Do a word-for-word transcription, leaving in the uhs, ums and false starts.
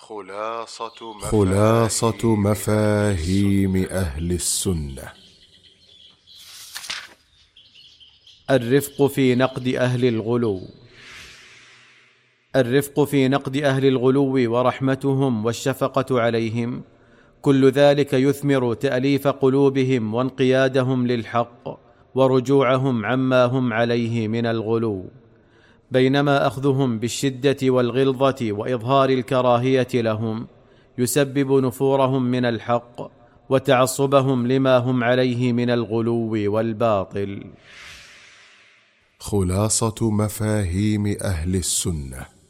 خلاصة مفاهيم, خلاصة مفاهيم أهل السنة. الرفق في نقد أهل الغلو. الرفق في نقد أهل الغلو ورحمتهم والشفقة عليهم، كل ذلك يثمر تأليف قلوبهم وانقيادهم للحق ورجوعهم عما هم عليه من الغلو، بينما أخذهم بالشدة والغلظة وإظهار الكراهية لهم يسبب نفورهم من الحق وتعصبهم لما هم عليه من الغلو والباطل. خلاصة مفاهيم أهل السنة.